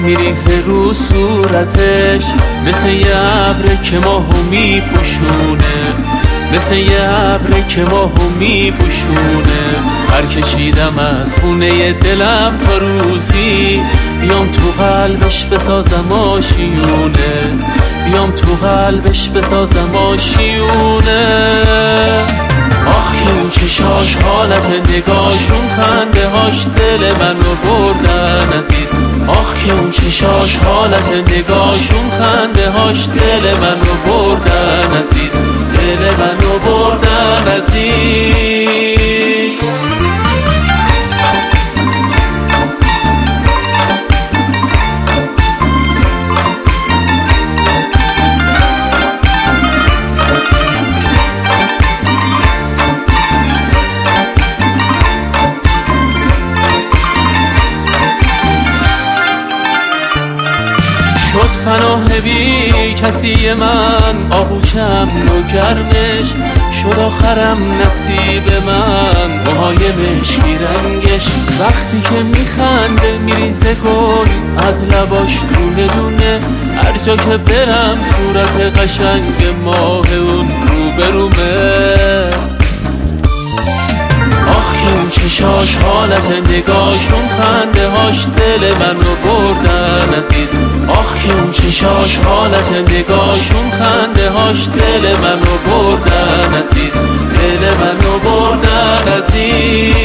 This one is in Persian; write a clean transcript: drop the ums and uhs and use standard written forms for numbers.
میریزه رو صورتش، مثل یه ابر که ماهو میپوشونه، مثل یه ابر که ماهو میپوشونه. کشیدم از خونه دلم تا روزی بیام تو قلبش بسازم آشیونه، بیام تو قلبش بسازم آشیونه. آخ که اون چشاش، حالت نگاهشون، خنده هاش دل منو بردن عزیز. آخ که اون چشاش، حالت نگاهشون، خنده هاش دل منو بردن عزیز، دل منو بردن عزیز. شد پناه بی کسی من، آغوشم نوگرمش شد آخرم نصیب من، موهای مشکی رنگش. وقتی که میخنده میریزه گل از لباش دونه دونه، هر جا که برم صورت قشنگ ماه اون روبرومه. آخ که اون چشاش، حالت نگاهشون، خنده هاش دل منو بردن عزیز. آخ که اون چشاش، حالت نگاهشون، خنده هاش دل منو بردن عزیز، دل منو بردن عزیز.